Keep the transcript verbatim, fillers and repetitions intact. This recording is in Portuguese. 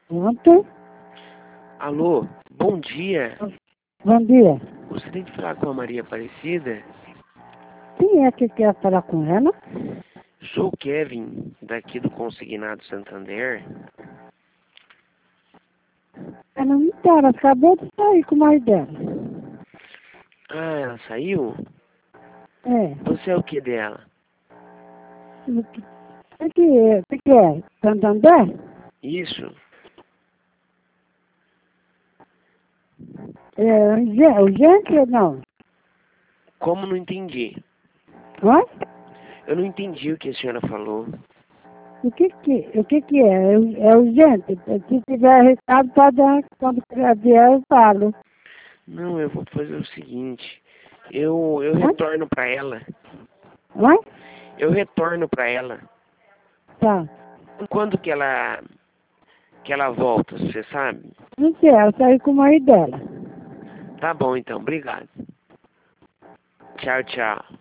Pronto. Alô, bom dia. Bom dia. Gostaria de falar com a Maria Aparecida? Quem é que quer falar com ela? Sou o Kevin, daqui do Consignado Santander. Ela não tá, ela acabou de sair com o marido dela. Ah, ela saiu? É. Você é o que dela? O que, o que é? O que que é? Santander? Isso? É urgente, urgente ou não? Como não entendi? Oi? Eu não entendi o que a senhora falou. O que que, o que que é? É, é urgente? Se tiver recado, pode dar. Quando vier, eu falo. Não, eu vou fazer o seguinte. Eu, eu Oi? retorno pra ela. Oi? Eu retorno pra ela. Tá. Quando que ela que ela volta, você sabe? Não sei, ela saiu com o marido dela. Tá bom então, obrigado. Tchau, tchau.